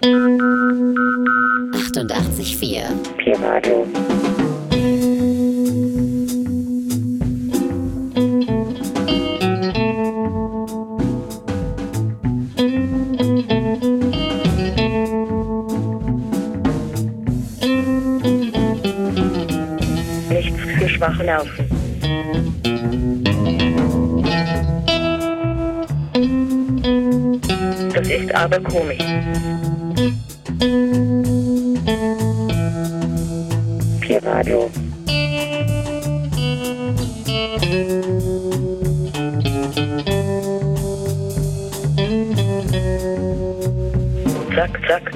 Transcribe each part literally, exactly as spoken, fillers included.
achtundachtzig Komma vier Pi-Radio. Nichts für schwache Nerven. Das ist aber komisch. Pi-Radio. Zack, zack.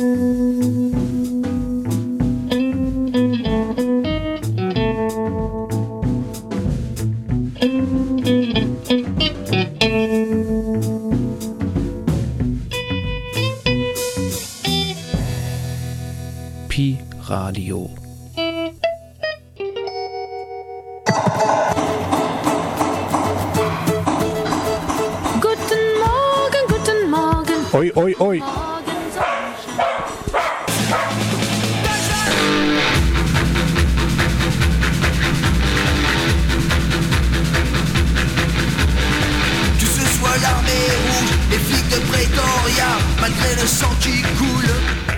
Pi-Radio. Guten Morgen, guten Morgen. Oi, oi, oi. Que ce soit l'armée rouge, les flics de Pretoria, malgré le sang qui coule.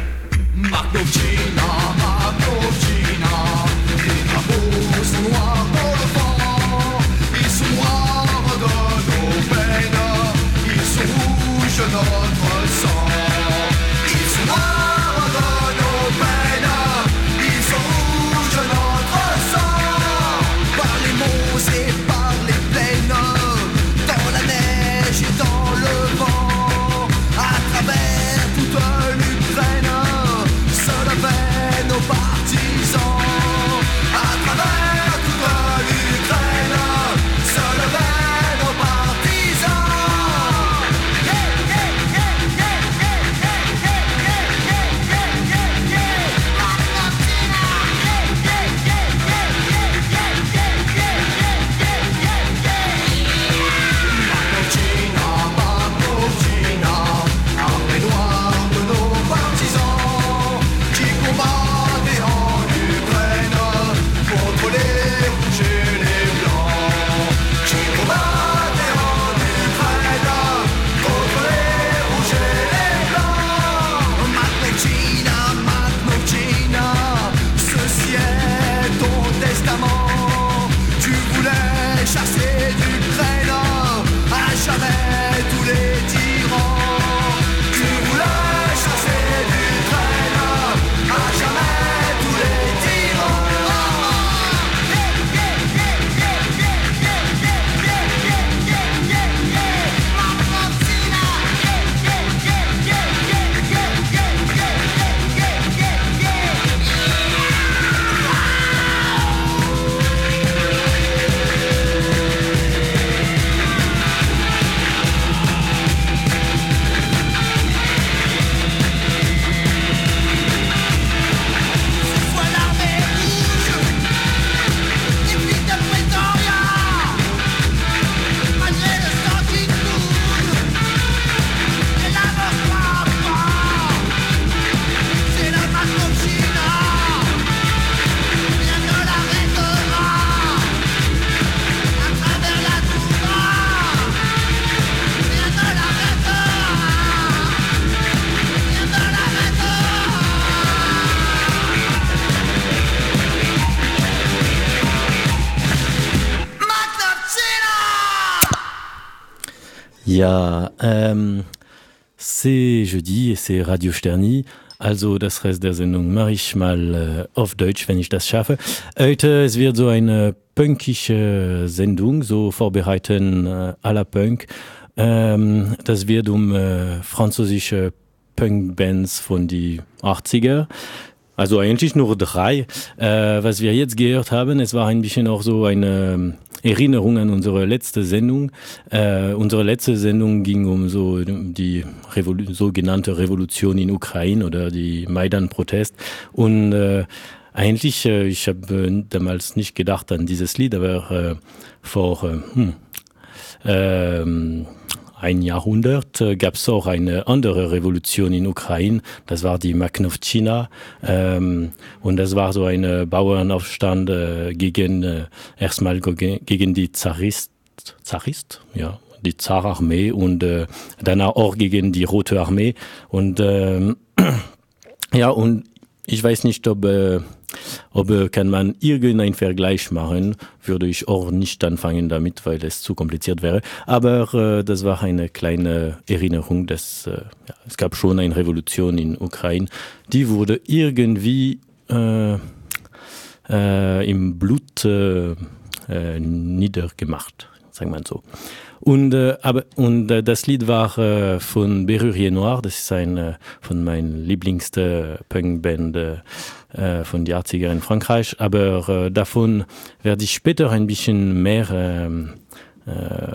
Marcochina, Marcochina, les drapeaux sont noirs pour le vent. Ils sont noirs de nos peines, ils sont rouges de notre sang. Ils sont noirs de nos peines, ils sont rouges de notre sang. Par les monts et par les plaines, dans la neige et dans le vent, à travers toute l'Ukraine, se levaient nos partisans. À travers toute l'Ukraine, se levaient nos partisans. Yeah, yeah, yeah, yeah, yeah, yeah, yeah, yeah, yeah, yeah, yeah, yeah. Argentina. Yeah, yeah, yeah, yeah, yeah, yeah, yeah, yeah, yeah, yeah, yeah. Marcochina, Marcochina, armée noire de nos partisans qui combattaient en Ukraine contre les rouges et les blancs. Qui combattaient en Ukraine contre les rouges et les blancs. Marcochina, Marcochina, ceci est ton testament. Tu voulais chasser d'Ukraine à jamais tous les tyrans. Tu voulais chasser d'Ukraine à jamais tous les tyrans. Yeah, yeah, yeah, yeah, yeah, yeah, yeah, yeah, yeah, yeah, yeah. Marcochina. Yeah, yeah, yeah, yeah, yeah, yeah, yeah, yeah, yeah, yeah, soit l'armée rouge, les flics de Pretoria, malgré le sang qui coule, et la mort pas, c'est la Marcochina, rien ne l'arrêtera, à travers la toundra, rien ne l'arrêtera, rien ne l'arrêtera. Ja, ähm, c'est jeudi et c'est Radio Sterni. Also das Rest der Sendung mache ich mal äh, auf Deutsch, wenn ich das schaffe. Heute, es wird so eine punkische Sendung, so vorbereiten äh, à la Punk. Ähm, das wird um äh, französische Punkbands von die achtziger. Also eigentlich nur drei. Äh, was wir jetzt gehört haben, es war ein bisschen auch so eine Erinnerung an unsere letzte Sendung. Äh, unsere letzte Sendung ging um so die Revolu- sogenannte Revolution in Ukraine oder die Maidan-Protest. Und äh, eigentlich, äh, ich habe äh, damals nicht gedacht an dieses Lied, aber äh, vor äh, hm, äh, ein Jahrhundert äh, gab es auch eine andere Revolution in Ukraine. Das war die Makhnovtchina. Ähm, und das war so ein Bauernaufstand äh, gegen äh, erstmal gegen die Zarist, Zarist, ja, die Zararmee und äh, danach auch gegen die Rote Armee. Und ähm, ja, und ich weiß nicht, ob äh, ob äh, kann man irgendeinen Vergleich machen, würde ich auch nicht anfangen damit, weil es zu kompliziert wäre. Aber äh, das war eine kleine Erinnerung, dass äh, ja, es gab schon eine Revolution in Ukraine, die wurde irgendwie äh, äh, im Blut äh, äh, niedergemacht, sagen wir so. Und, äh, aber, und äh, das Lied war äh, von Berrurier Noir, das ist ein äh, von meinen Lieblingsten Punkband äh, von die achtziger in Frankreich, aber äh, davon werde ich später ein bisschen mehr äh,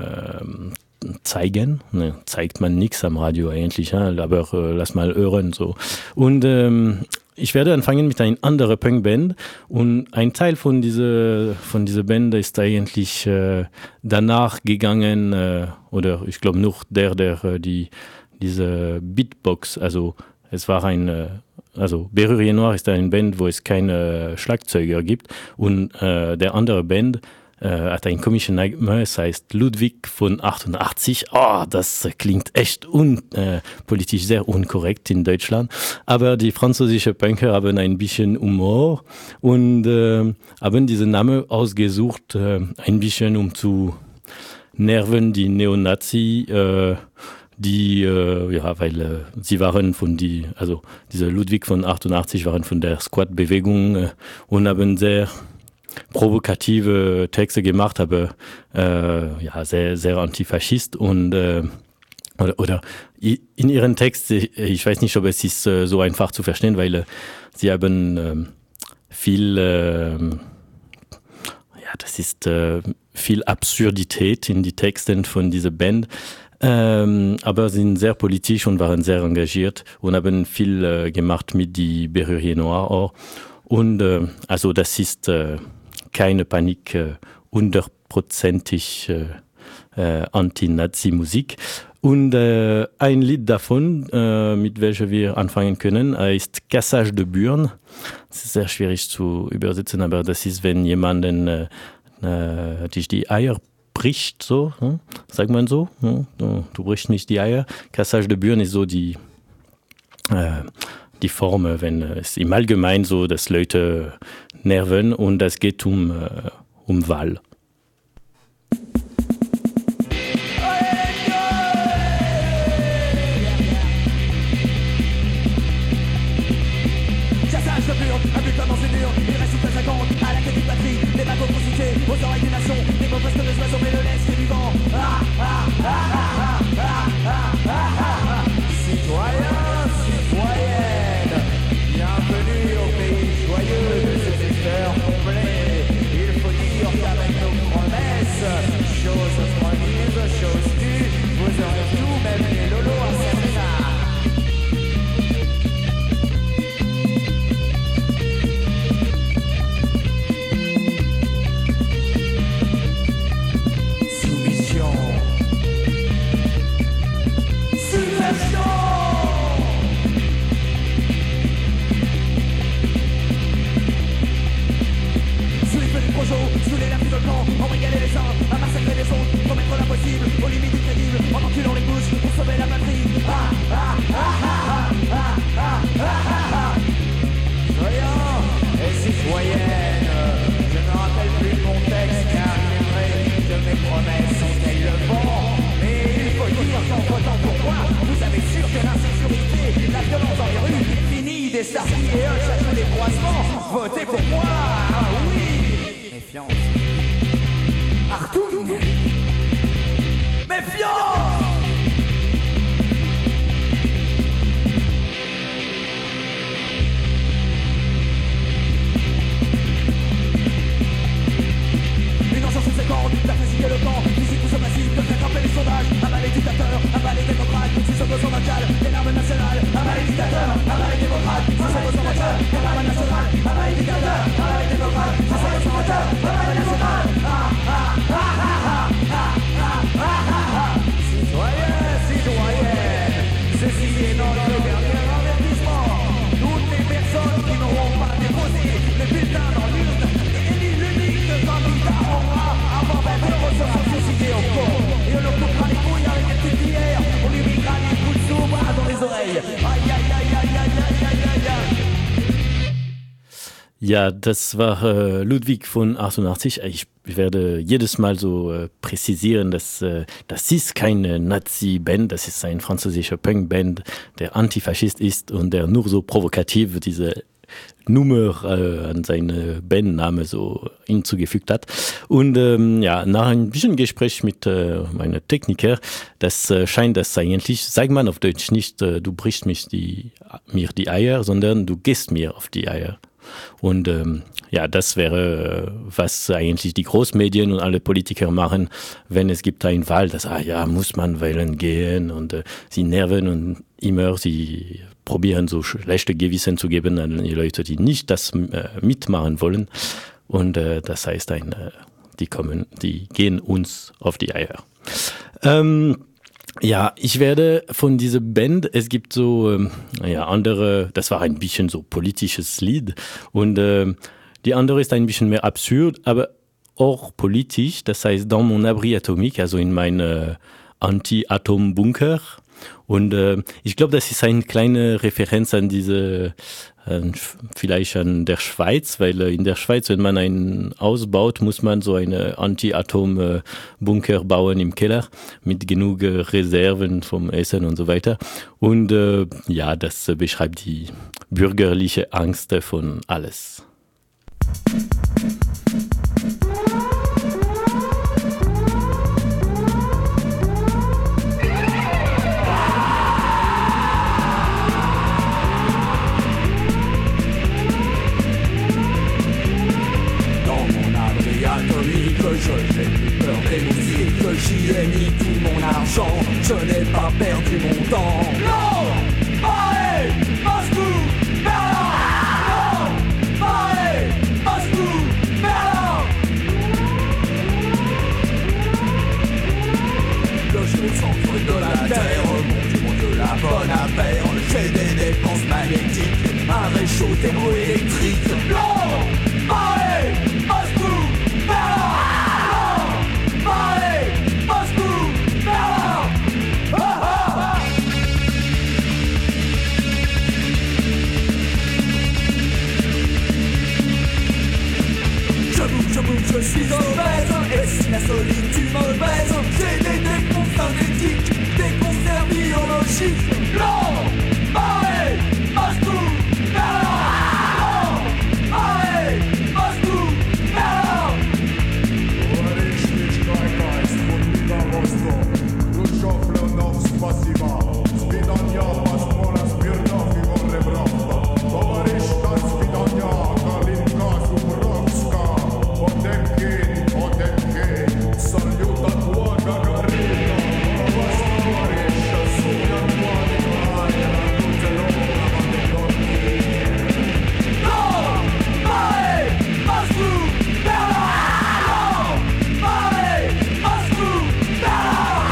äh, zeigen. Ne, zeigt man nichts am Radio eigentlich, ja, aber äh, lass mal hören so. Und ähm, ich werde anfangen mit einer anderen Punkband und ein Teil von dieser von dieser Band ist eigentlich äh, danach gegangen äh, oder ich glaube noch der der äh, die diese Beatbox, also es war ein äh, also Berrurier Noir ist eine Band, wo es keine Schlagzeuger gibt und äh, der andere Band äh, hat einen komischen Name, es heißt Ludwig von achtundachtzig. Oh, das klingt echt un, äh, politisch sehr unkorrekt in Deutschland, aber die französischen Punker haben ein bisschen Humor und äh, haben diesen Namen ausgesucht, äh, ein bisschen um zu nerven die Neonazi, äh, die, äh, ja, weil äh, sie waren von die, also diese Ludwig von achtundachtzig waren von der Squad-Bewegung äh, und haben sehr provokative Texte gemacht, aber äh, ja, sehr, sehr antifaschist und äh, oder, oder in ihren Texten, ich weiß nicht, ob es ist äh, so einfach zu verstehen, weil äh, sie haben äh, viel, äh, ja, das ist äh, viel Absurdität in die Texten von dieser Band. Ähm, aber sind sehr politisch und waren sehr engagiert und haben viel äh, gemacht mit die Berrurier Noir auch. Und äh, also das ist äh, keine Panik, äh, hundertprozentig äh, äh, Anti-Nazi-Musik. Und äh, ein Lied davon, äh, mit welchem wir anfangen können, ist Cassage de Burnes. Das ist sehr schwierig zu übersetzen, aber das ist, wenn jemanden äh, äh, dich die Eier bricht, so, hm? sagt man so, hm? du, du brichst nicht die Eier. Cassage de Burnes ist so die, äh, die Form, wenn es im Allgemeinen so, dass Leute nerven und das geht um, äh, um Wahl. Aux oreilles des nations, des mots presque des oiseaux, mais le laisse les vivants. Ah, ah, ah, ah, ah, ah, ah, ah. Citoyens, citoyennes, bienvenue au pays joyeux de ces experts complets. Il faut dire qu'avec nos promesses, chose promise, chose tue, vous aurez tout, même les lolos à Serena. Sous les lames du volcan, embrigader les uns, à massacrer les autres, promettre l'impossible, aux limites du crédible, en enculant les bouches pour sauver la patrie. Ah, ah, ah, ah, ah, ah, ah, ah, ah. Soyons et citoyennes, je ne rappelle plus mon texte car il est vrai que mes promesses sont elles le vent. Mais il faut dire qu'en votant pour moi, vous avez sûr que l'insécurité, la violence dans les rues, fini des starfies et un château des croisements. Votez pour moi, ah oui. Achtung! Méfiance! Une enchant sur ses cordes, la physique et le camp, physique ou massive, de faire grimper les sondages, abat les dictateurs, abat les démocrates, si ce besoin mondial, les larmes nationales, abat les dictateurs, abat les démocrates, si ce besoin mondial, les larmes nationales, abat les dictateurs, abat les démocrates, si ce besoin mondial, abat les nationales, ah ah ah ah ah ah ah ah ah. Aïe, aïe, aïe, aïe, aïe, aïe, aïe, aïe, aïe. Ja, das war äh, Ludwig von achtundachtzig. Ich werde jedes Mal so äh, präzisieren, dass äh, das ist keine Nazi-Band, das ist ein französischer Punk-Band, der Antifaschist ist und der nur so provokativ diese Nummer äh, an seine Bandname so hinzugefügt hat. Und ähm, ja, nach ein bisschen Gespräch mit äh, meinem Techniker, das äh, scheint das eigentlich, sagt man auf Deutsch nicht, äh, du brichst mich die, mir die Eier, sondern du gehst mir auf die Eier. Und ähm, ja, das wäre, was eigentlich die Großmedien und alle Politiker machen, wenn es gibt eine Wahl, dass, ah ja, muss man wählen gehen und äh, sie nerven und immer, sie probieren so schlechte Gewissen zu geben an die Leute, die nicht das äh, mitmachen wollen. Und äh, das heißt, ein, äh, die kommen, die gehen uns auf die Eier. Ähm, Ja, ich werde von dieser Band, es gibt so, ähm, ja, andere, das war ein bisschen so politisches Lied und äh, die andere ist ein bisschen mehr absurd, aber auch politisch, das heißt Dans mon abri atomique, also in meinem Anti-Atom-Bunker. Und äh, ich glaube, das ist eine kleine Referenz an diese, äh, vielleicht an der Schweiz, weil äh, in der Schweiz, wenn man ein Haus baut, muss man so eine Anti-Atom-Bunker bauen im Keller mit genug äh, Reserven vom Essen und so weiter. Und äh, ja, das äh, beschreibt die bürgerliche Angst von alles. Je n'ai plus peur des musiques, j'y ai mis tout mon argent, je n'ai pas perdu mon temps. Non, Paris, Moscou, Berlin. Non, Paris, Moscou, Berlin. Le jeu au centre de la terre, mon du monde de la bonne affaire. J'ai des dépenses magnétiques, un réchaud thermoélectrique. Non, Paris, Moscou, Berlin. Je suis obèse, et si la solitude me baise, j'ai des dépenses synthétiques, des conserves biologiques. Non, Paris, Moscou, Berlin. Non, Paris, Moscou, Berlin. Говоришь, какая спутника Восток, Лучов, Леонов, спасибо, свидания, посмотра, смирнов и Горебров. Говоришь, до свидания, Калинка, Зубровска, Потемкин, Потемкин, салют от Ла Гагарина, вас говоришь, Суня, Муаникая, Нутелова, Вандердорфи. Non, Paris, Moscou, Berlin. Non, Paris, Moscou, Berlin.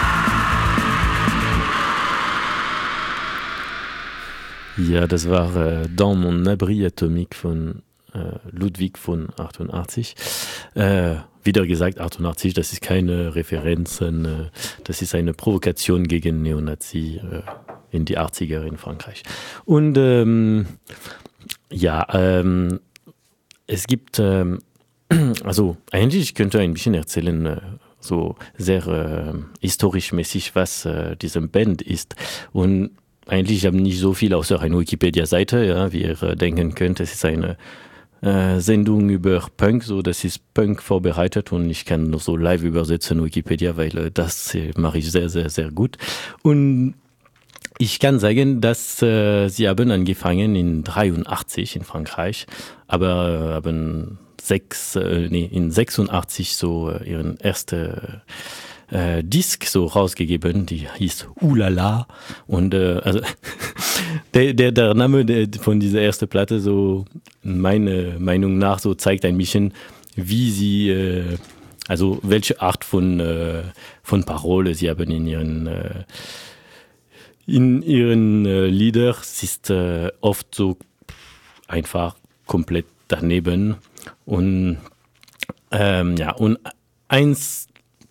Ja, das war äh, Dans mon abri atomique von äh, Ludwig von achtundachtzig. Äh, wieder gesagt, achtundachtzig, das ist keine Referenz, äh, das ist eine Provokation gegen Neonazi äh, in die achtziger in Frankreich. Und ähm, ja, ähm, es gibt, ähm, also eigentlich ich könnte ein bisschen erzählen, äh, so sehr äh, historisch mäßig, was äh, diese Band ist. Und eigentlich ich habe nicht so viel außer eine Wikipedia-Seite, ja, wie ihr äh, denken könnt. Es ist eine äh, Sendung über Punk, so das ist Punk vorbereitet und ich kann noch so live übersetzen Wikipedia, weil äh, das äh, mache ich sehr, sehr, sehr gut. Und ich kann sagen, dass äh, sie haben angefangen in dreiundachtzig in Frankreich, aber äh, haben sechs, äh, nee, in sechsundachtzig so äh, ihren ersten äh, Disc so rausgegeben, die hieß Oulala und äh, also der, der, der Name der, von dieser ersten Platte so meiner Meinung nach so zeigt ein bisschen, wie sie äh, also welche Art von äh, von Parole sie haben in ihren äh, in ihren äh, Liedern. Es ist äh, oft so einfach komplett daneben und ähm, ja und eins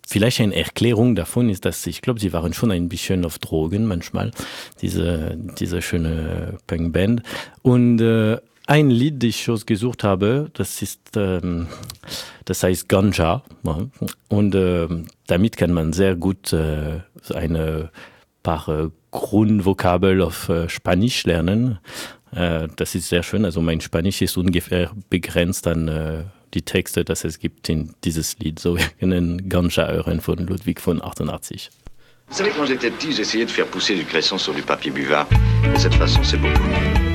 vielleicht eine Erklärung davon ist, dass ich glaube, sie waren schon ein bisschen auf Drogen manchmal, diese, diese schöne Punkband. Und äh, ein Lied, das ich ausgesucht habe, das ist, ähm, das heißt Ganja. Und äh, damit kann man sehr gut äh, eine paar äh, Grundvokabel auf äh, Spanisch lernen. Äh, das ist sehr schön. Also mein Spanisch ist ungefähr begrenzt an äh, die Texte, dass es gibt in dieses Lied. So, wir können Ganja hören von Ludwig von achtundachtzig. Vous savez, quand j'étais petit, j'essayais de faire pousser du cresson sur du papier buvard. De cette façon, c'est beaucoup mieux.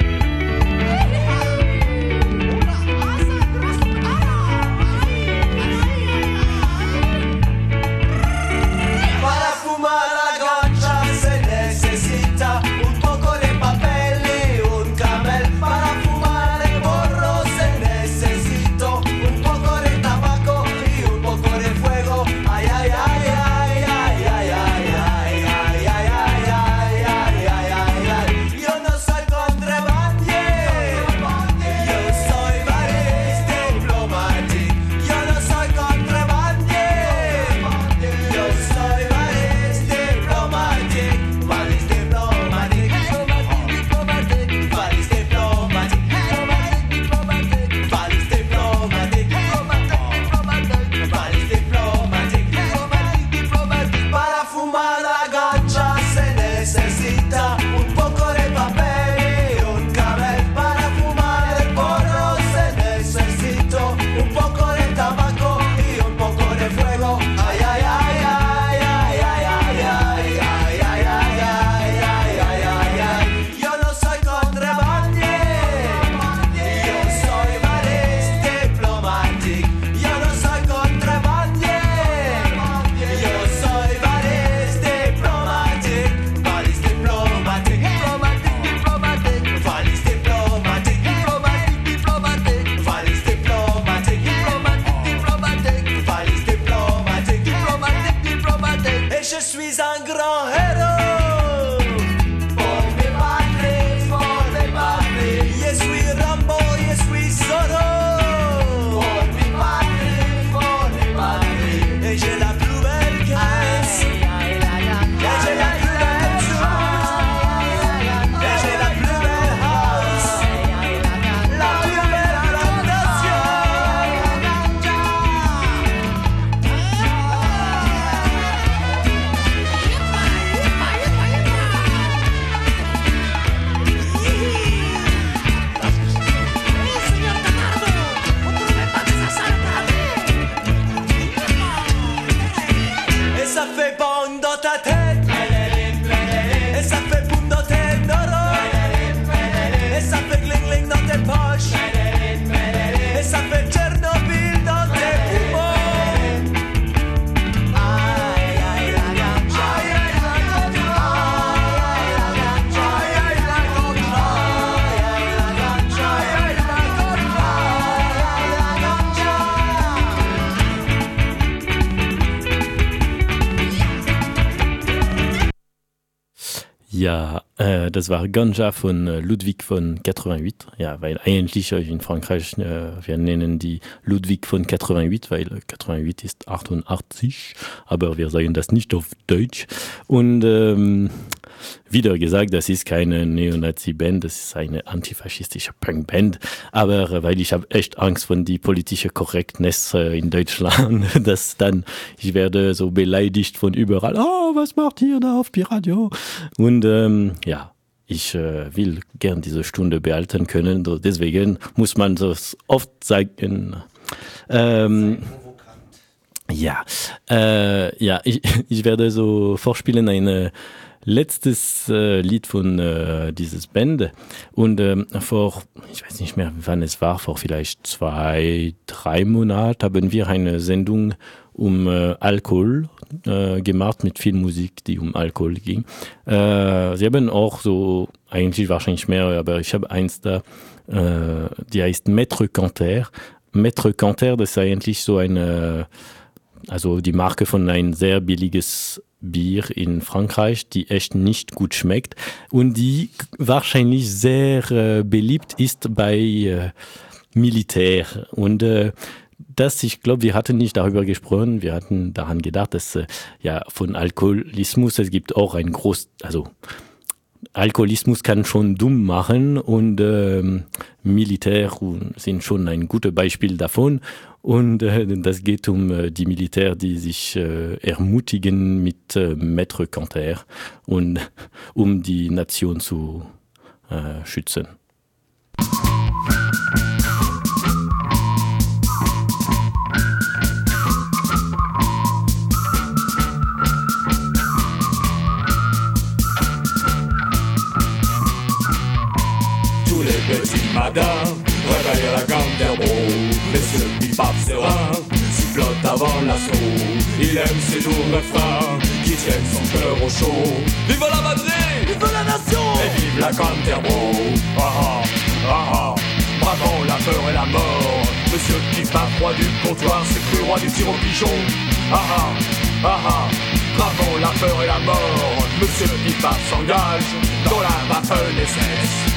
Ja, äh, das war Ganja von äh, Ludwig von achtundachtzig. Ja, weil eigentlich äh, in Frankreich, äh, wir nennen die Ludwig von achtundachtzig, weil äh, achtundachtzig ist achtundachtzig, aber wir sagen das nicht auf Deutsch. Und ähm, wieder gesagt, das ist keine Neonazi-Band, das ist eine antifaschistische Punk-Band. Aber äh, weil ich habe echt Angst von die politische Korrektness äh, in Deutschland, dass dann ich werde so beleidigt von überall. Oh, was macht ihr da auf Pi-Radio? Und ähm, ja, ich äh, will gern diese Stunde behalten können. So, deswegen muss man das oft sagen. Ähm, ja, äh, ja, ich, ich werde so vorspielen eine letztes äh, Lied von äh, dieses Band und ähm, vor, ich weiß nicht mehr, wann es war, vor vielleicht zwei, drei Monaten haben wir eine Sendung um äh, Alkohol äh, gemacht mit viel Musik, die um Alkohol ging. Äh, sie haben auch so, eigentlich wahrscheinlich mehr, aber ich habe eins da, äh, die heißt Maître Canter. Maître Canter, das ist eigentlich so eine, also die Marke von ein sehr billiges Bier in Frankreich, die echt nicht gut schmeckt und die wahrscheinlich sehr äh, beliebt ist bei äh, Militär. Und äh, das, ich glaube, wir hatten nicht darüber gesprochen, wir hatten daran gedacht, dass äh, ja von Alkoholismus, es gibt auch ein groß, also Alkoholismus kann schon dumm machen und ähm, Militär sind schon ein gutes Beispiel davon. Und äh, das geht um äh, die Militär, die sich äh, ermutigen mit äh, Maître Canter und um die Nation zu äh, schützen. Tous les petits matins, réveille à la Canterbury. Monsieur Pipap serein, sifflote avant l'assaut. Il aime ses doux refrains qui tiennent son cœur au chaud. Vive la patrie, vive la nation, et vive la Canterbury. Ah ah, ah ah, bravant la peur et la mort. Monsieur Pipap, roi du comptoir, c'est plus roi du tir au pigeon. Ah ah, ah ah, bravant la peur et la mort. Monsieur Pipap s'engage dans la Waffen-S S.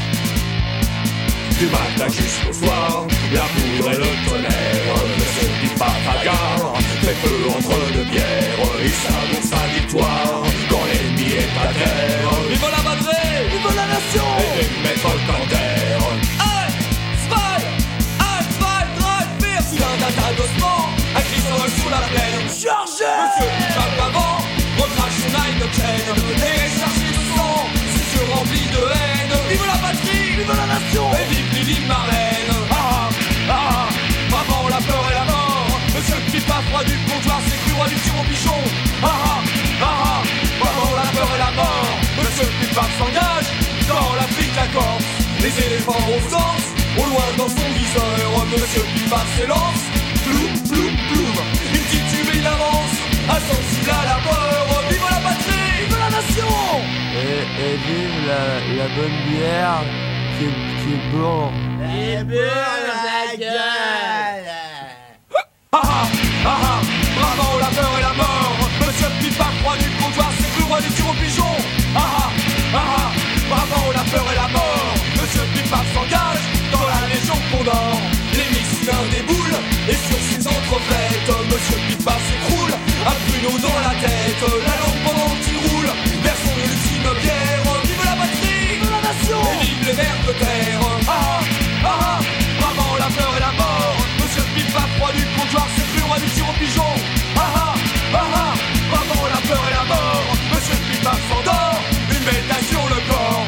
Du matin jusqu'au soir, la poudre et le tonnerre. Monsieur Pipap à gare, fait feu entre deux pierres. Il savoure sa victoire quand l'ennemi est à terre. Vive la patrie, vive la nation, et vive Maître Canter. Un, zwei, un, zwei, drei, vier. Soudain d'un tas d'ossements, un cri s'envole sous la plaine. Chargez! Monsieur Pipap avant, recrache son Heineken et chargé de sang, ses yeux remplis de haine. Vive la patrie, vive la nation, et vive Lily Marlène. Ah ah, ah ah, avant la peur et la mort. Monsieur Pipap, roi du comptoir, c'est plus roi du tir au pigeon. Ah ah, ah ah, avant la peur et la mort. Monsieur Pipap s'engage dans l'Afrique, la Corse. Les éléphants au sens, au loin dans son viseur. Monsieur Pipap s'élance, ploum, ploum, ploum. Il titube et il avance, insensible à la peur. Vive la patrie, vive la nation, Et, et vive la, la bonne bière qui, qui est blanc. Et beurre la gueule. Ah ah, ah ah, bravo la peur et la mort. Monsieur Pipap, roi du comptoir, c'est plus roi du tir au pigeon. Ah ah, ah ah, bravo la peur et la mort. Monsieur Pipap s'engage dans la Légion Condor. Les missiles déboulent et sur ses entrefaites, Monsieur Pipap s'écroule, un pruneau dans la tête. La lampe pendant qu'il roule vers son ultime bière. Vive la patrie, vive la nation, et vive les vers de terre. Ah ah, ah ah, bravo la peur et la mort. Monsieur Pipap, roi du comptoir, c'est plus roi du tir au pigeon. Ah ah, ah ah, bravo la peur et la mort. Monsieur Pipap s'endort, une médaille sur le corps.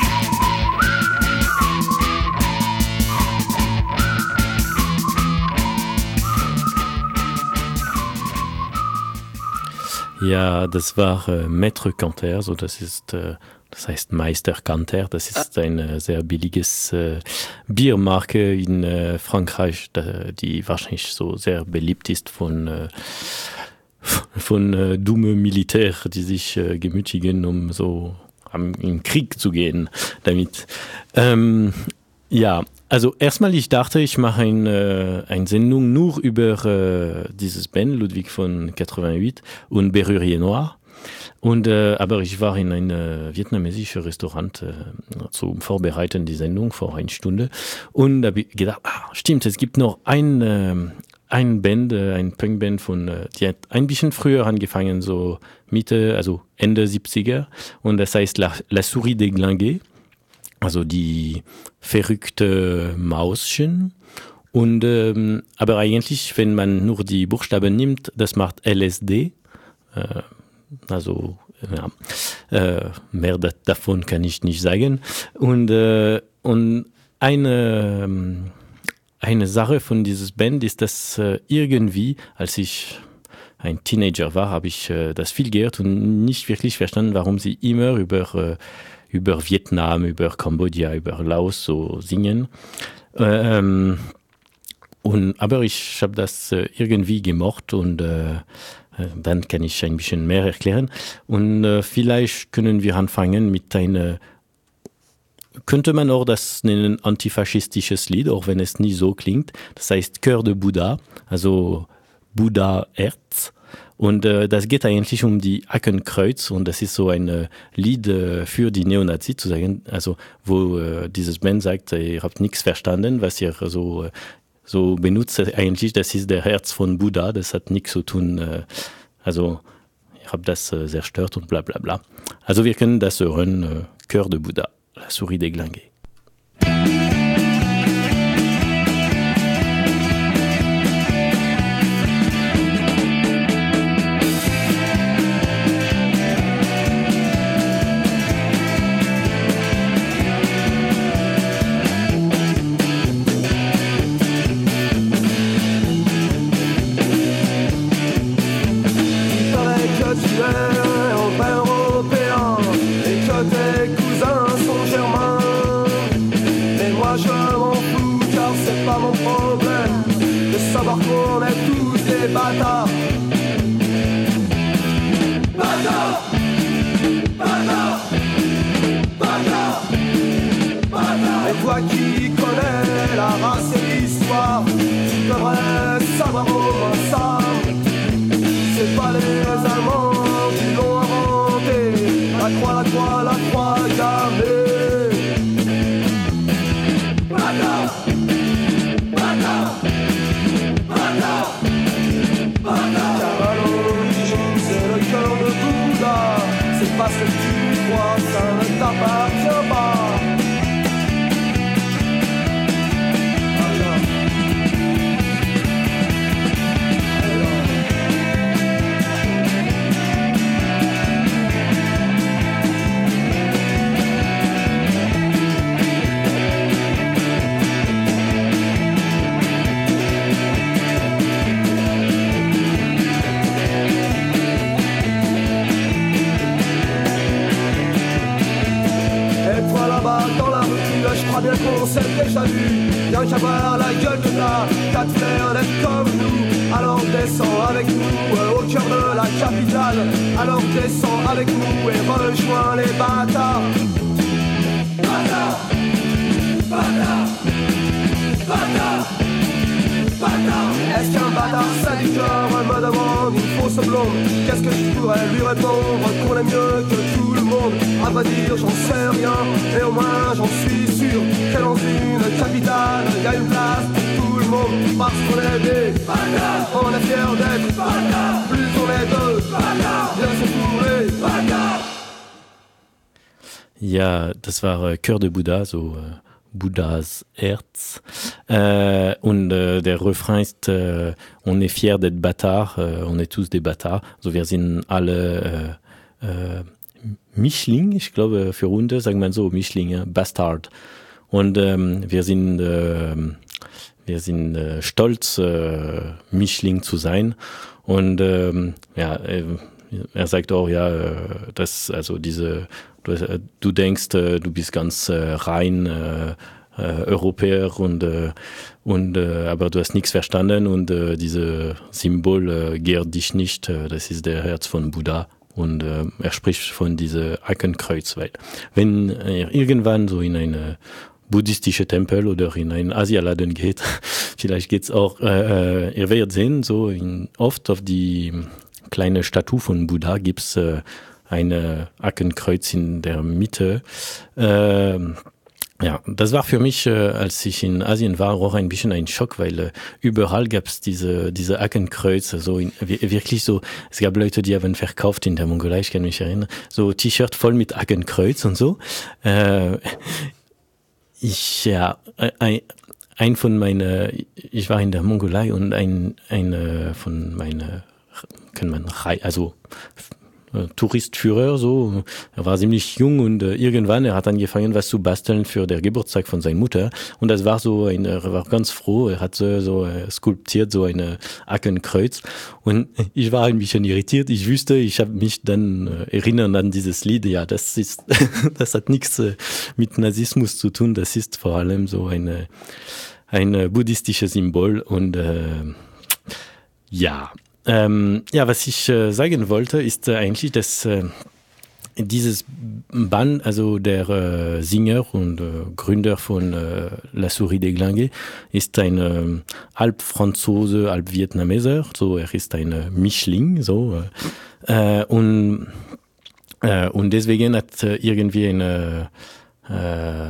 Ja, das war äh, Maître Canter, so das ist, äh, das heißt Meister Canter, das ist ein äh, sehr billiges äh, Biermarke in äh, Frankreich, da, die wahrscheinlich so sehr beliebt ist von äh, von äh, dumme Militär, die sich äh, gemütigen, um so am, im Krieg zu gehen damit. Ähm, ja, also erstmal, ich dachte, ich mache ein, äh, eine Sendung nur über äh, dieses Band, Ludwig von achtundsechzig und Berrurier Noir. Und, äh, aber ich war in einem vietnamesischen Restaurant äh, zum Vorbereiten die Sendung vor einer Stunde und da habe ich gedacht, ah, stimmt, es gibt noch ein, äh, ein Band, äh, ein Punkband von, äh, die hat ein bisschen früher angefangen, so Mitte, also Ende siebziger und das heißt La, La Souris Déglinguée. Also die verrückte Mauschen. Und ähm, aber eigentlich, wenn man nur die Buchstaben nimmt, das macht L S D. Äh, also ja, äh, mehr da, davon kann ich nicht sagen. Und äh, und eine eine Sache von dieses Band ist, dass äh, irgendwie, als ich ein Teenager war, habe ich äh, das viel gehört und nicht wirklich verstanden, warum sie immer über äh, über Vietnam, über Kambodscha, über Laos so singen. Ähm, und, aber ich habe das äh, irgendwie gemocht und äh, dann kann ich ein bisschen mehr erklären. Und äh, vielleicht können wir anfangen mit einer, könnte man auch das nennen, antifaschistisches Lied, auch wenn es nie so klingt. Das heißt Cœur de Buddha, also Buddha-Herz. Und äh, das geht eigentlich um die Hakenkreuz und das ist so ein äh, Lied äh, für die Neonazis, zu sagen, also wo äh, dieses Band sagt, ihr habt nichts verstanden, was ihr so, äh, so benutzt. Eigentlich, das ist der Herz von Buddha, das hat nichts zu tun, äh, also ich habe das äh, zerstört und bla bla bla. Also wir können das hören, äh, Cœur de Bouddha, la souris déglinguée. Qui connaît la race et l'histoire, tu devrais savoir au moins ça. C'est pas les Allemands qui l'ont inventé, la croix, la croix, la croix gammée. Bata, bata, bata, bata. Car à l'origine c'est le cœur de Bouddha, c'est pas ce que tu crois, ça ne t'appartient pas. Bien qu'on s'est déjà vu, rien qu'à voir la gueule de là, t'as de faire d'être comme nous. Alors descends avec nous euh, au cœur de la capitale. Alors descends avec nous et rejoins les bâtards. Bâtards, bâtards, bâtards, bâtards. Est-ce qu'un bâtard sadiqueur me demande une fausse blonde? Qu'est-ce que je pourrais lui répondre? Qu'on est mieux que tout le monde. À vrai dire j'en sais rien, mais au moins j'en suis sûr que dans une capitale y a une place pour tout le monde. Parce qu'on est des bâtards, on est fiers d'être bâtards. Plus on est deux bâtards, bien c'est pour les bâtards. Ja, das war äh, Cœur de Bouddha, so äh, Buddhas Herz. Äh, und äh, der Refrain ist, äh, on est fiers d'être bâtards, äh, on est tous des bâtards. Also wir sind alle äh, äh, Mischling, ich glaube für Hunde sagt man so, Mischling, ja, Bastard. Und ähm, wir sind, äh, wir sind äh, stolz, äh, Mischling zu sein. Und ähm, ja, äh, er sagt auch, ja, äh, dass also diese, du, äh, du denkst, äh, du bist ganz äh, rein äh, äh, Europäer und äh, und äh, aber du hast nichts verstanden und äh, diese Symbol äh, gehrt dich nicht. Äh, das ist der Herz von Buddha. Und äh, er spricht von diesem Hakenkreuz, weil wenn er irgendwann so in eine buddhistische Tempel oder in einen Asialaden geht, vielleicht geht's auch, äh, ihr werdet sehen, so in, oft auf die kleine Statue von Buddha gibt's äh, eine Hakenkreuz in der Mitte. Äh, Ja, das war für mich, äh, als ich in Asien war, auch ein bisschen ein Schock, weil äh, überall gab's diese diese Hakenkreuze, so in, wirklich so, es gab Leute, die haben verkauft in der Mongolei, ich kann mich erinnern, so T-Shirt voll mit Hakenkreuz und so. Äh, ich, ja, ein, ein von meiner, ich war in der Mongolei und ein, eine von meiner, kann man, also, Touristführer, so. Er war ziemlich jung und äh, irgendwann, er hat angefangen, was zu basteln für den Geburtstag von seiner Mutter. Und das war so, ein, er war ganz froh, er hat so, so äh, skulptiert, so eine Hakenkreuz. Und ich war ein bisschen irritiert. Ich wüsste, ich habe mich dann äh, erinnert an dieses Lied. Ja, das ist, das hat nichts äh, mit Nazismus zu tun. Das ist vor allem so eine, ein äh, buddhistisches Symbol und, äh, ja. Ähm, ja, was ich äh, sagen wollte, ist äh, eigentlich, dass äh, dieses Band, also der äh, Sänger und äh, Gründer von äh, La Souris déglinguée, ist ein äh, halb Franzose, halb Vietnameser, so er ist ein äh, Mischling, so äh, und äh, und deswegen hat äh, irgendwie eine äh,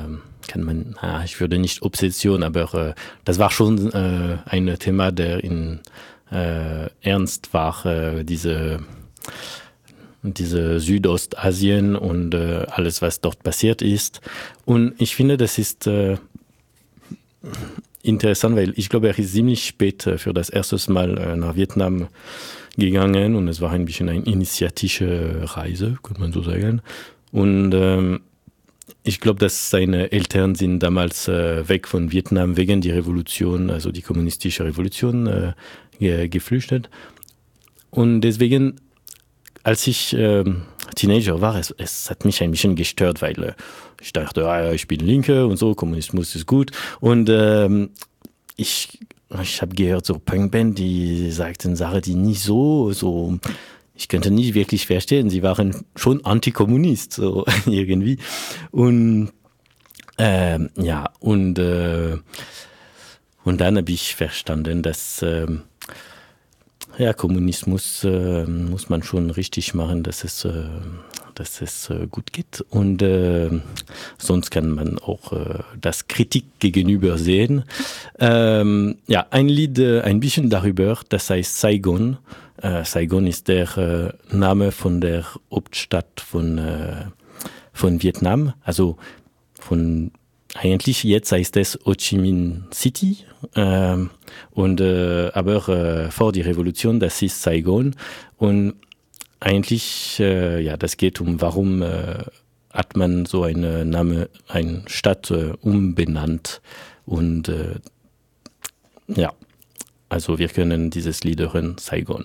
kann man, ah, ich würde nicht Obsession, aber äh, das war schon äh, ein Thema, der in äh, ernst war, äh, diese diese Südostasien und äh, alles, was dort passiert ist. Und ich finde, das ist äh, interessant, weil ich glaube, er ist ziemlich spät äh, für das erste Mal äh, nach Vietnam gegangen und es war ein bisschen eine initiatische Reise, könnte man so sagen. Und ähm, ich glaube, dass seine Eltern sind damals äh, weg von Vietnam wegen der Revolution, also die kommunistische Revolution, äh, ge- geflüchtet. Und deswegen, als ich äh, Teenager war, es, es hat mich ein bisschen gestört, weil äh, ich dachte, ah, ich bin Linke und so, Kommunismus ist gut. Und ähm, ich, ich habe gehört, so Punkband, die sagten Sachen, die nicht so, so, ich könnte nicht wirklich verstehen. Sie waren schon Antikommunist, so irgendwie. Und ähm, ja, und, äh, und dann habe ich verstanden, dass äh, ja, Kommunismus äh, muss man schon richtig machen, dass es, äh, dass es äh, gut geht. Und äh, sonst kann man auch äh, das Kritik gegenüber sehen. Ähm, ja, ein Lied, äh, ein bisschen darüber, das heißt Saigon. Äh, Saigon ist der äh, Name von der Hauptstadt von, äh, von Vietnam. Also von eigentlich jetzt heißt es Ho Chi Minh City, äh, und, äh, aber äh, vor der Revolution, das ist Saigon. Und eigentlich, äh, ja, das geht um, warum äh, hat man so eine Name, eine Stadt äh, umbenannt. Und äh, ja, also wir können dieses Lied hören, Saigon.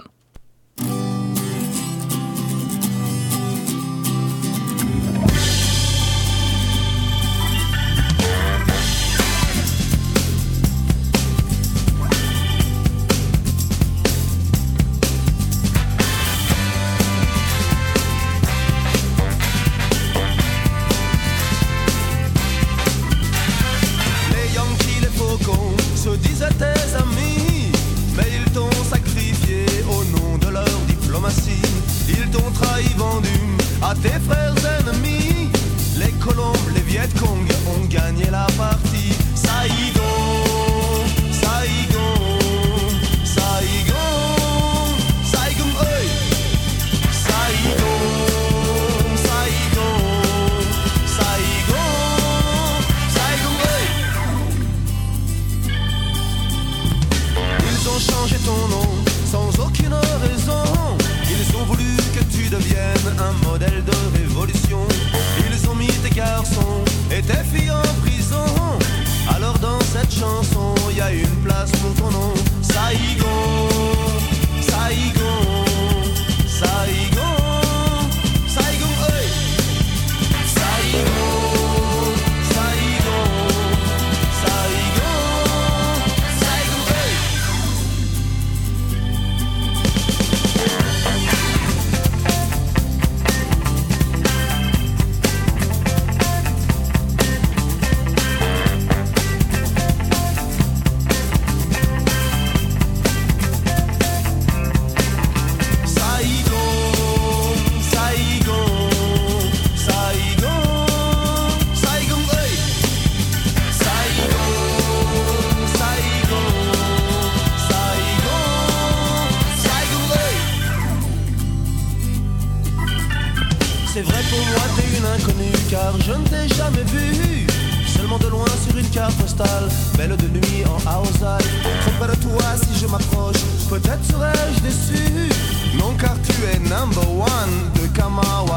C'est vrai pour moi t'es une inconnue car je ne t'ai jamais vue. Seulement de loin sur une carte postale, belle de nuit en Hausal. Trop près de toi si je m'approche, peut-être serais-je déçu. Non car tu es number one de Kamawa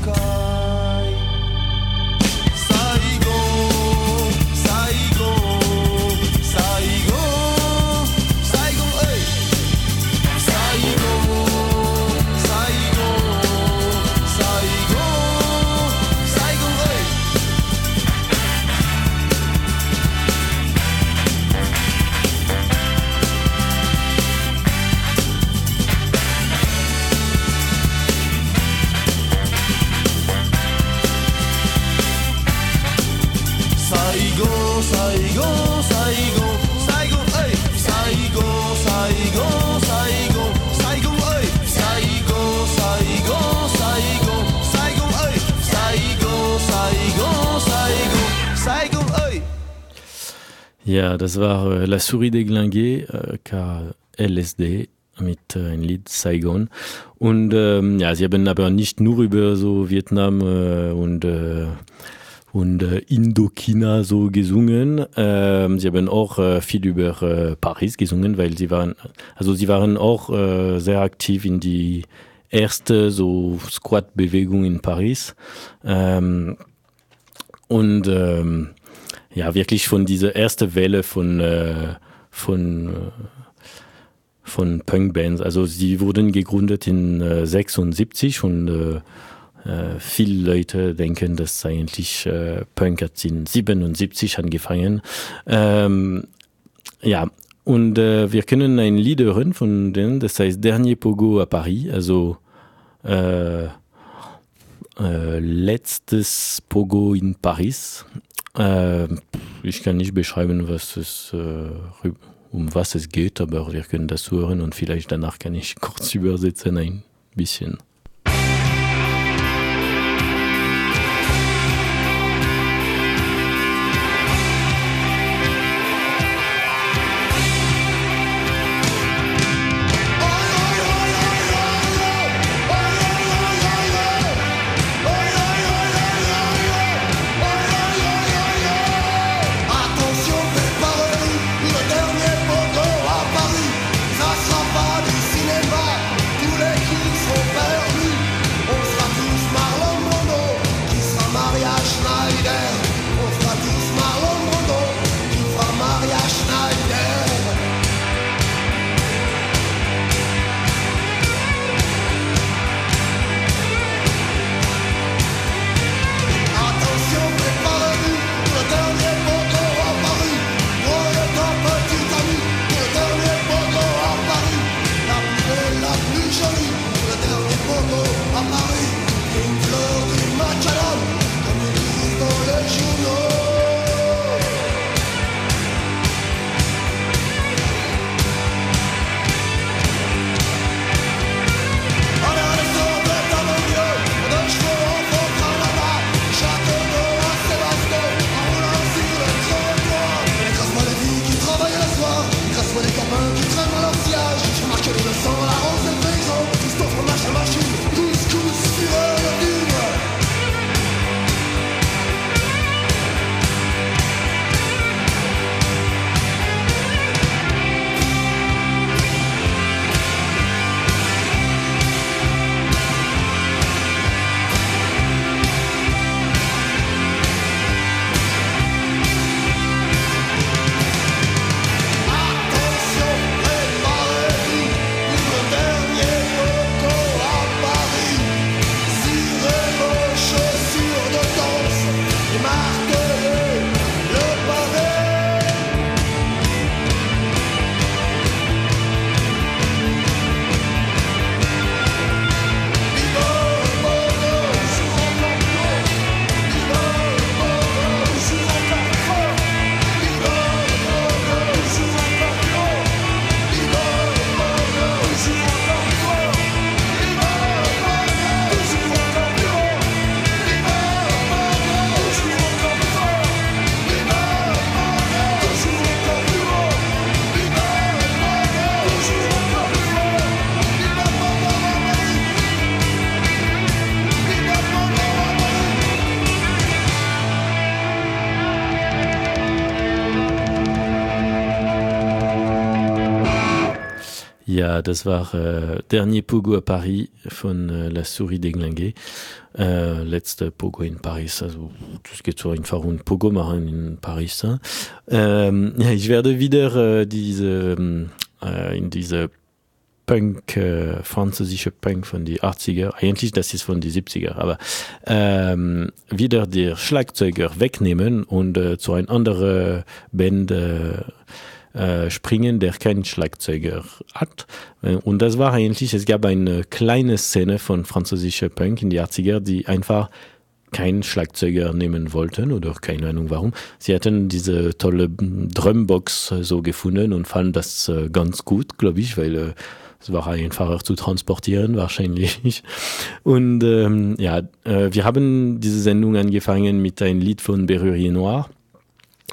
Laokai. Saigon, Saigon, Saigon, Saigon, hey. Saigon, Saigon, Saigon, Saigon, hey. Saigon, Saigon, Saigon, Saigon, hey. Saigon, Saigon, Saigon, Saigon, hey. Saigon, Saigon, Saigon, Saigon, hey. Saigon, Saigon, Saigon, Saigon, hey. Ja, das war äh, La Souris déglinguée, äh, K L S D mit äh, ein Lied Saigon. Und ähm, ja, sie haben aber nicht nur über so Vietnam äh, und äh, und äh, Indochina so gesungen. Ähm, sie haben auch äh, viel über äh, Paris gesungen, weil sie waren, also sie waren auch äh, sehr aktiv in die erste so Squat-Bewegung in Paris. Ähm, und ähm, ja, wirklich von dieser ersten Welle von äh, von äh, von Punkbands. Also sie wurden gegründet in äh, sechsundsiebzig und äh, äh, viele Leute denken, dass eigentlich äh, Punk hat in siebenundsiebzig angefangen. Ähm, ja, und äh, wir können ein Lied hören von denen, das heißt Dernier Pogo à Paris, also äh, äh, letztes Pogo in Paris. Äh, ich kann nicht beschreiben, was es äh, um was es geht, aber wir können das hören und vielleicht danach kann ich kurz übersetzen ein bisschen. Ja, das war äh, Dernier Pogo à Paris von äh, La Souris déglinguée. Äh, letzte Pogo in Paris. Also es geht so einfach um Pogo machen in Paris. Ähm, ja, ich werde wieder äh, diese äh, in diese Punk, äh, französische Punk von die achtziger, eigentlich das ist von die siebziger, aber ähm, wieder der Schlagzeuger wegnehmen und äh, zu einer anderen Band äh, äh, springen, der keinen Schlagzeuger hat. Und das war eigentlich, es gab eine kleine Szene von französischer Punk in die achtziger, die einfach keinen Schlagzeuger nehmen wollten oder keine Ahnung warum. Sie hatten diese tolle Drumbox so gefunden und fanden das äh, ganz gut, glaube ich, weil äh, es war einfacher zu transportieren wahrscheinlich. Und ähm, ja, äh, wir haben diese Sendung angefangen mit einem Lied von Berrurier Noir.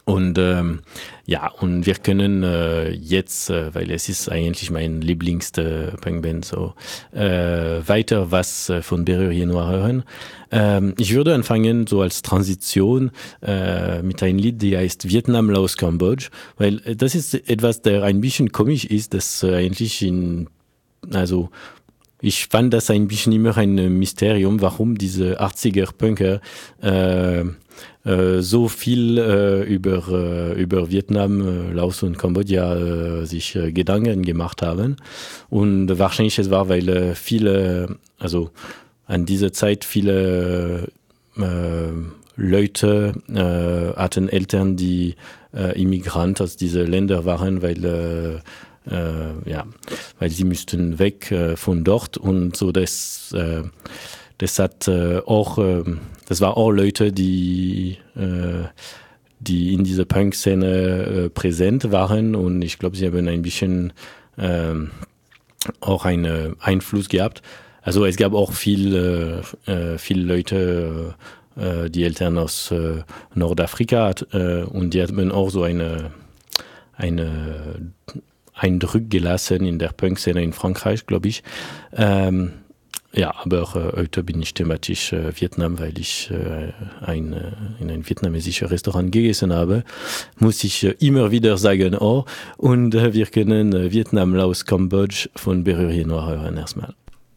Und ähm, ja, und wir können äh, jetzt, äh, weil es ist eigentlich mein Lieblingste Punkband, so äh, weiter was äh, von Berrurier Noir hören. Ähm, ich würde anfangen so als Transition äh, mit einem Lied, die heißt Vietnam, Laos, Kambodsch, weil äh, das ist etwas, der ein bisschen komisch ist, das äh, eigentlich in, also ich fand das ein bisschen immer ein Mysterium, warum diese achtziger-Punker äh, äh, so viel äh, über, äh, über Vietnam, äh, Laos und Kambodscha äh, sich äh, Gedanken gemacht haben. Und wahrscheinlich es war, weil äh, viele, also an dieser Zeit viele äh, Leute äh, hatten Eltern, die äh, Immigranten aus diesen Ländern waren, weil äh, Äh, ja, weil sie müssten weg äh, von dort und so das äh, das hat äh, auch äh, das war auch Leute, die äh, die in dieser Punk-Szene äh, präsent waren und ich glaube, sie haben ein bisschen äh, auch einen Einfluss gehabt. Also es gab auch viel äh, viele Leute, äh, die Eltern aus äh, Nordafrika äh, und die hatten auch so eine eine Eindruck gelassen in der Punk-Szene in Frankreich, glaube ich. Ähm, ja, aber äh, heute bin ich thematisch äh, Vietnam, weil ich äh, ein, äh, in ein vietnamesisches Restaurant gegessen habe. Muss ich äh, immer wieder sagen, oh. Und äh, wir können äh, Vietnam, Laos, Kambodsch von Berrurier Noir hören erstmal.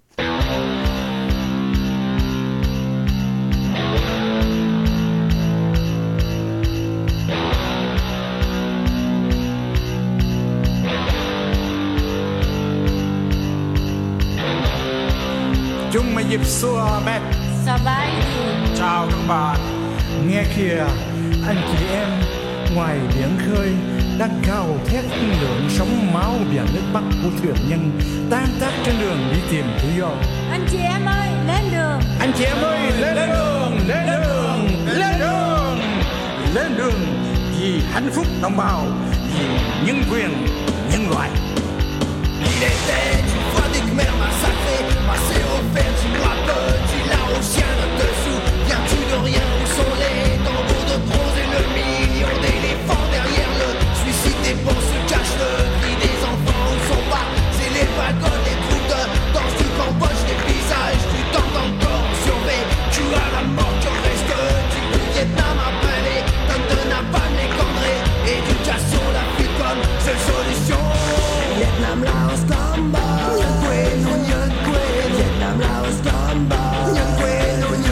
Chúng mày dịp xua bét Sao bay đi. Chào các bạn. Nghe kìa anh chị em, ngoài biển khơi đang gào thét lượng sóng máu biển nước Bắc của thuyền nhân tan tác trên đường đi tìm tự do. Anh chị em ơi, lên đường. Anh chị em ơi, lên đường, lên đường, lên đường, lên đường vì hạnh phúc đồng bào, vì nhân quyền nhân loại. Il était une fois des Khmers massacrés, passés au fer du grappe du Laotien dessous. Viens-tu de rien, où sont les tambours de bronze et le million d'éléphants derrière le suicide des bons se cache le cri des enfants, où sont pas c'est les wagons, les troupes de danse du Cambodge, les visages du temps encore survécu à la mort. Que reste-t-il du Vietnam après les tonnes de napalm, les cendrés, éducation, la fuite comme seule solution. Vietnam, Laos, Cambodge, nhân quyền, nhân quyền, Vietnam, Laos, Cambodge, nhân quyền, nhân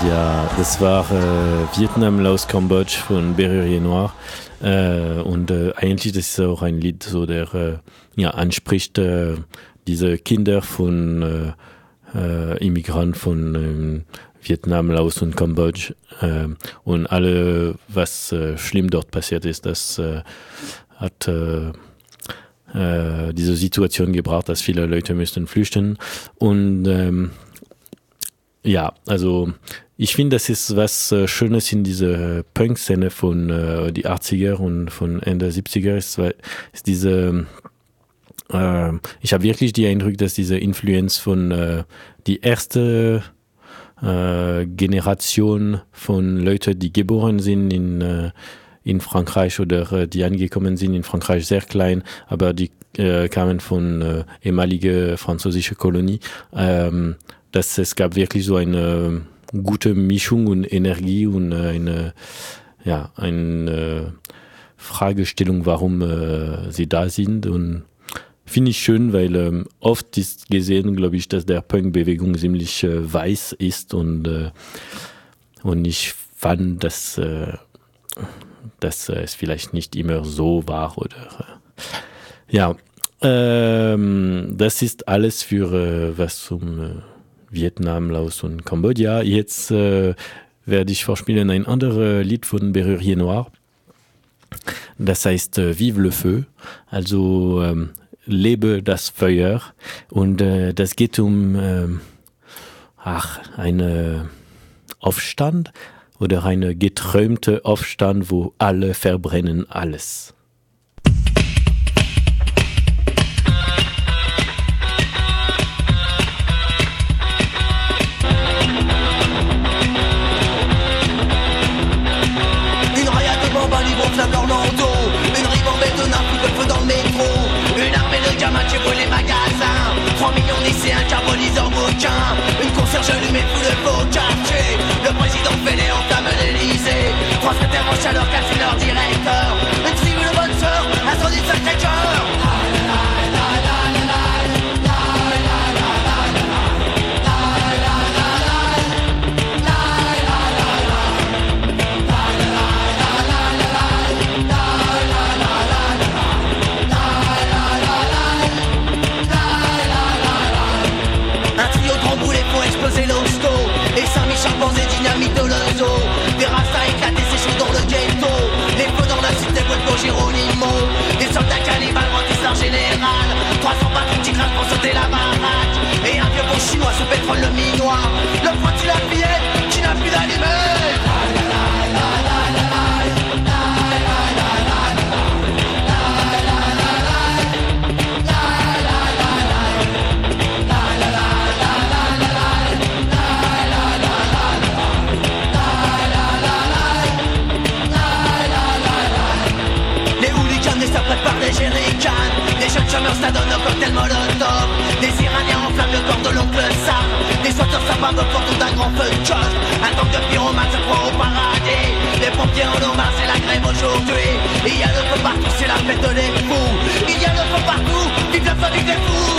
Ja, das war äh, Vietnam, Laos, Kambodsch von Berrurier Noir. Äh, und äh, eigentlich das ist auch ein Lied, so der äh, ja, anspricht äh, diese Kinder von äh, äh, Immigranten von äh, Vietnam, Laos und Kambodsch äh, und alle, was äh, schlimm dort passiert ist, das äh, hat äh, äh, diese Situation gebracht, dass viele Leute müssten flüchten und ähm, ja, also ich finde, das ist was äh, Schönes in dieser Punk-Szene von äh, die achtziger und von Ende siebziger ist, weil ist diese äh, ich habe wirklich den Eindruck, dass diese Influenz von äh, die erste äh, Generation von Leuten, die geboren sind in äh, in Frankreich oder äh, die angekommen sind in Frankreich sehr klein, aber die äh, kamen von äh, ehemalige französische Kolonie. Ähm, dass es gab wirklich so eine gute Mischung und Energie und eine, ja, eine Fragestellung, warum äh, sie da sind. Und finde ich schön, weil ähm, oft ist gesehen, glaube ich, dass der Punk-Bewegung ziemlich äh, weiß ist und, äh, und ich fand, dass, äh, dass äh, es vielleicht nicht immer so war. Oder äh, ja, ähm, das ist alles für äh, was zum äh, Vietnam, Laos und Kambodscha. Jetzt äh, werde ich vorspielen ein anderes Lied von Berrurier Noir. Das heißt äh, Vive le Feu, also ähm, lebe das Feuer. Und äh, das geht um äh, ach, einen Aufstand oder eine geträumte Aufstand, wo alle verbrennen alles. Flamme leur manteau, une ribambelle de nains qui le feu dans le métro, une armée de gamins qui brûlent les magasins, trois millions de lycéens carbonisent en bouquins, une concierge allumée tout le beau quartier, le président fêlé entame l'Elysée, trois secrétaires en chaleur cassent leur directeur, une tribu de bonne sœur, incendie de Sacré-Cœur. Exploser l'hosto et Saint-Michel posé dynamite de l'ozo. Des rastas éclatés séchés dans le ghetto. Les feux dans la cité Vuelvo Geronimo. Des soldats cannibales brandissent leur général. trois cents patrons qui crachent pour sauter la baraque. Et un vieux bon chinois sous pétrole le minois. Le pointu la fillette qui n'a plus d'allumette. Par des jerrycans, des jeunes chômeurs s'adonnent au cocktail molotov, des Iraniens enflamment le corps de l'oncle Sam, des sauteurs s'abattent au porte d'un grand feu de choc, un tank de pyromanes se croit au paradis, les pompiers en hommage c'est la grève aujourd'hui, il y a le feu partout, c'est la fête des fous, il y a le feu partout, vive la famille des fous.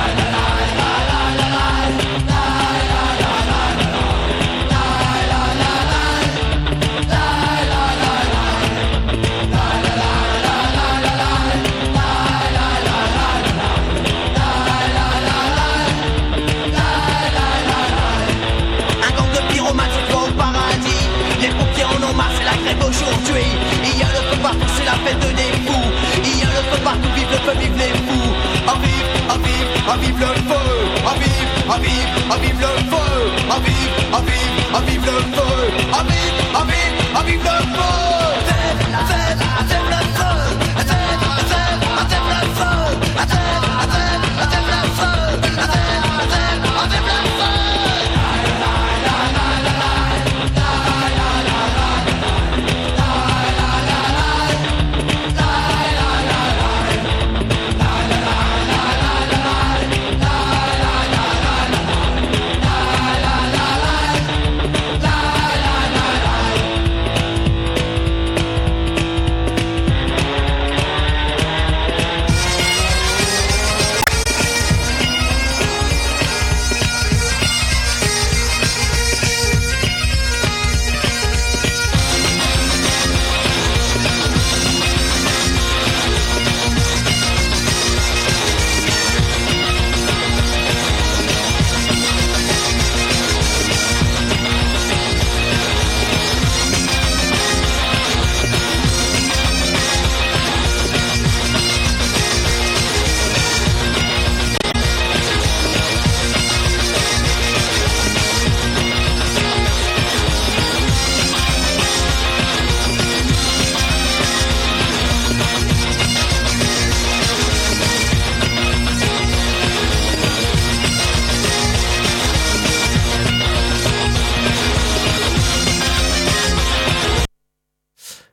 Aujourd'hui, il y a le feu partout, c'est la fête des fous. Il y a le feu partout, vive le feu, vive les fous. À vive, à vive, à vive le feu. À vive, à vive, à vive le feu. À vive, à vive, à vive le feu. À vive, à vive, à vive le feu. Vive, vive, vive le feu. Vive, vive, vive le feu. Vive, vive, vive le feu. Vive, vive, vive le feu.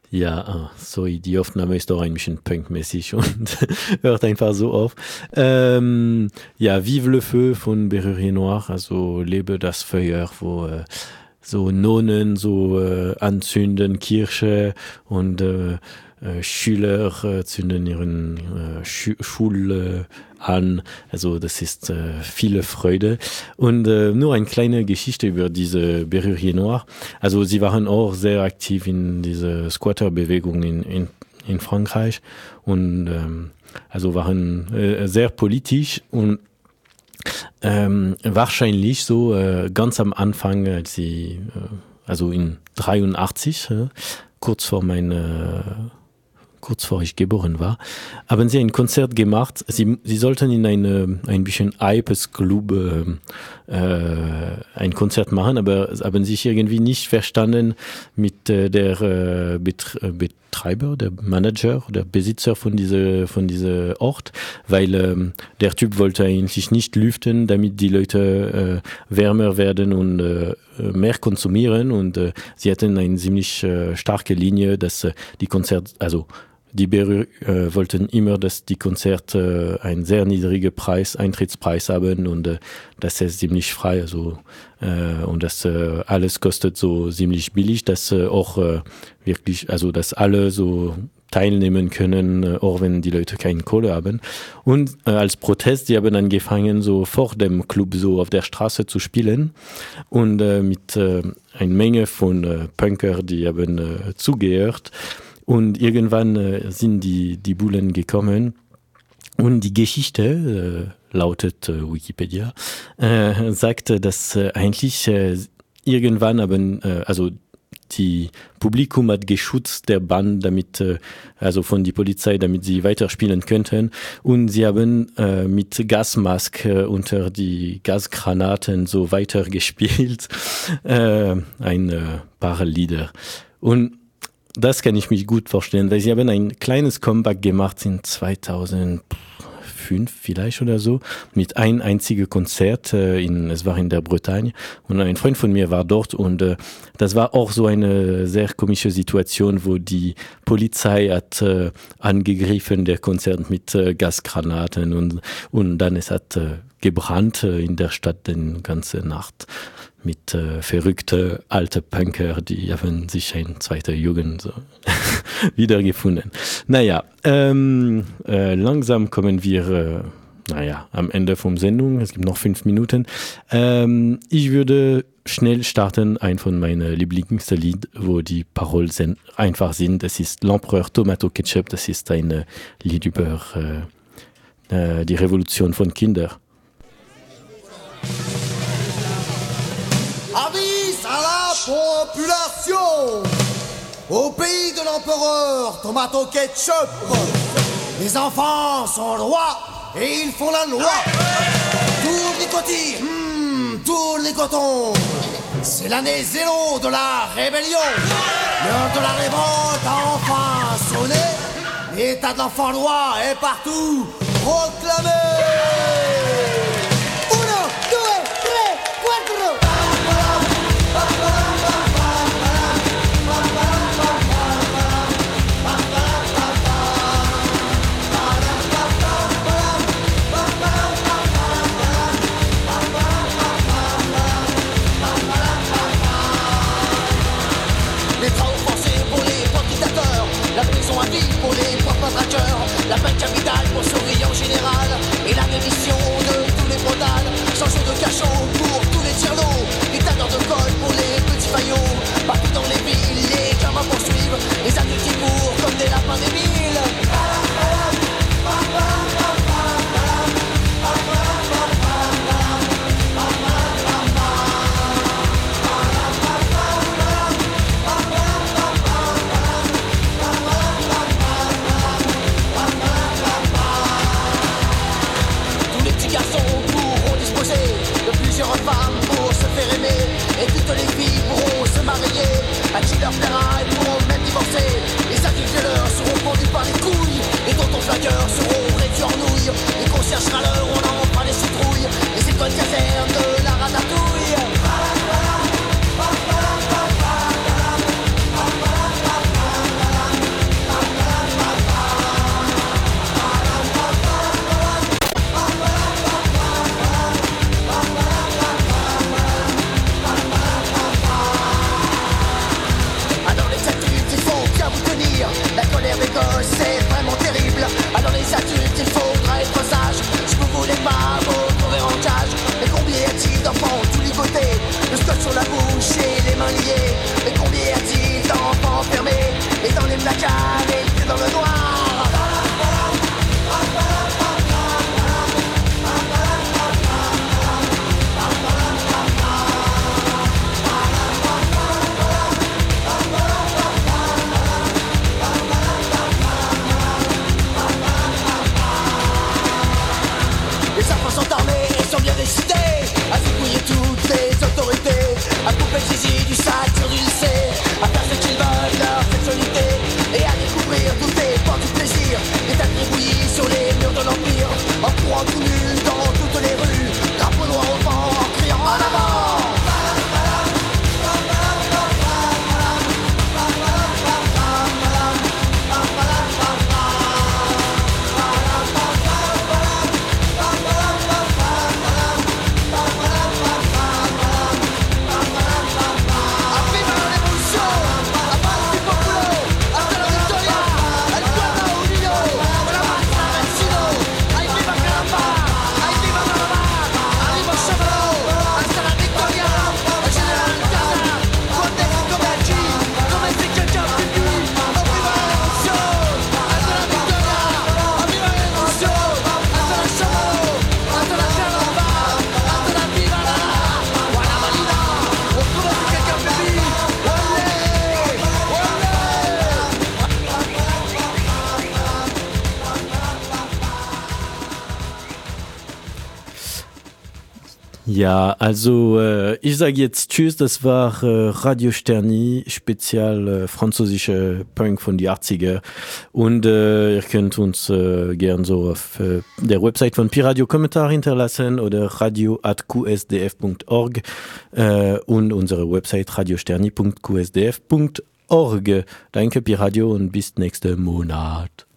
Ja, so die Aufnahme ist doch ein bisschen punkmäßig und hört einfach so auf. Ähm, ja, Vive le Feu von Berrurier Noir, also lebe das Feuer, wo äh, so Nonnen so äh, anzünden, Kirche und äh, äh, Schüler äh, zünden ihren äh, Schu- Schule an. Also das ist äh, viele Freude. Und äh, nur eine kleine Geschichte über diese Berrurier Noir. Also sie waren auch sehr aktiv in dieser Squatter-Bewegung in, in, in Frankreich und ähm, also waren äh, sehr politisch und ähm, wahrscheinlich so äh, ganz am Anfang, als sie, äh, also in dreiundachtzig, äh, kurz vor meiner kurz vor ich geboren war, haben sie ein Konzert gemacht. Sie, sie sollten in eine, ein bisschen Hypes Club äh, ein Konzert machen, aber haben sich irgendwie nicht verstanden mit äh, der äh, Betre- Betreiber, der Manager, der Besitzer von dieser von dieser Ort, weil äh, der Typ wollte eigentlich nicht lüften, damit die Leute äh, wärmer werden und äh, mehr konsumieren und äh, sie hatten eine ziemlich äh, starke Linie, dass äh, die Konzerte, also die Berrurier äh, wollten immer, dass die Konzerte äh, einen sehr niedrigen Preis, Eintrittspreis haben und äh, das ist ziemlich frei, also äh, und das äh, alles kostet so ziemlich billig, dass äh, auch äh, wirklich, also dass alle so teilnehmen können, äh, auch wenn die Leute keine Kohle haben. Und äh, als Protest, die haben angefangen, so vor dem Club so auf der Straße zu spielen und äh, mit äh, einer Menge von äh, Punker, die haben äh, zugehört. Und irgendwann äh, sind die, die Bullen gekommen und die Geschichte, äh, lautet äh, Wikipedia, äh, sagte, dass äh, eigentlich äh, irgendwann haben, äh, also die Publikum hat geschützt der Band, damit, äh, also von der Polizei, damit sie weiterspielen könnten. Und sie haben äh, mit Gasmask äh, unter die Gasgranaten so weitergespielt, äh, ein äh, paar Lieder. Und das kann ich mich gut vorstellen, weil sie haben ein kleines Comeback gemacht in zweitausendfünf vielleicht oder so, mit ein einziges Konzert, äh, in, es war in der Bretagne und ein Freund von mir war dort und äh, das war auch so eine sehr komische Situation, wo die Polizei hat äh, angegriffen, der Konzert mit äh, Gasgranaten und, und dann es hat äh, gebrannt äh, in der Stadt die ganze Nacht. Mit äh, verrückte alte Punker, die haben sich eine zweite Jugend so wiedergefunden. Naja, ähm, äh, langsam kommen wir, äh, naja, am Ende vom Sendung. Es gibt noch fünf Minuten. Ähm, ich würde schnell starten, ein von meinen Lieblingslied, wo die Parolen sind, einfach sind. Das ist L'Empereur Tomato Ketchup. Das ist ein Lied über äh, äh, die Revolution von Kindern. Avis à la population, au pays de l'empereur Tomato Ketchup, les enfants sont rois et ils font la loi. Tout le nicotine, hmm, tout le nicoton, c'est l'année zéro de la rébellion. L'heure de la révolte a enfin sonné, l'état de l'enfant roi est partout proclamé. Uno, due, tre, quattro. La prison à vie pour les propres traqueurs, la peine capitale pour surveillant général et la Ja, also äh, ich sage jetzt Tschüss, das war äh, Radio Sterni, speziell äh, französische Punk von die achtziger und äh, ihr könnt uns äh, gern so auf äh, der Website von Pi Radio Kommentar hinterlassen oder radio at q s d f punkt org äh, und unsere Website radiosterni punkt q s d f punkt org. Danke Pi Radio und bis nächsten Monat.